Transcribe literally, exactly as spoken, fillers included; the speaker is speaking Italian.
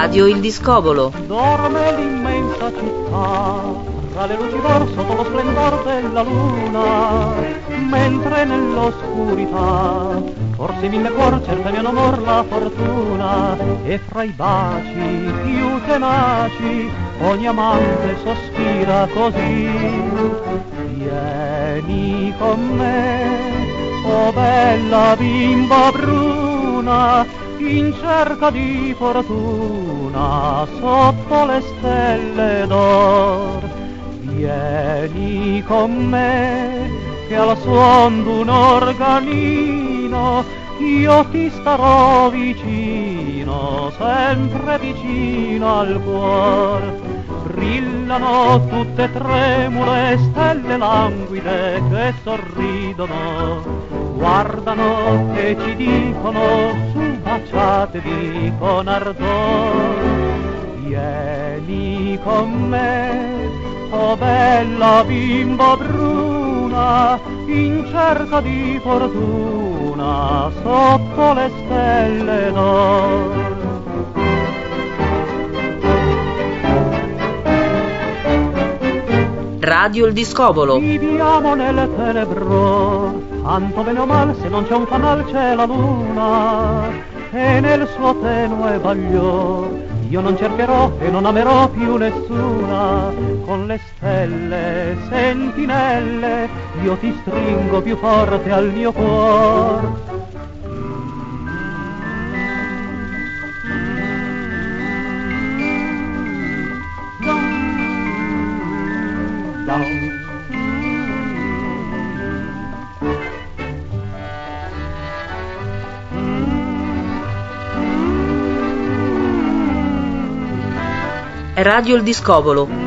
Radio Il Discobolo. Dorme l'immensa città, tra le luci d'oro sotto lo splendor della luna, mentre nell'oscurità forse mille cuori cercano amor la fortuna, e fra i baci più tenaci ogni amante sospira così: vieni con me, oh bella bimba bruna, in cerca di fortuna sotto le stelle d'or. Vieni con me, che al suon d'un organino io ti starò vicino, sempre vicino al cuor. Brillano tutte tremule stelle languide che sorridono, guardano e ci dicono: su, baciatevi con ardor. Vieni con me, oh bella bimba bruna, in cerca di fortuna sotto le stelle d'or. Radio Il Discobolo. Viviamo nel tenebro, tanto bene o male, se non c'è un fanal c'è la luna, e nel suo tenue baglior io non cercherò e non amerò più nessuna. Con le stelle sentinelle io ti stringo più forte al mio cuor. Radio Il Discobolo,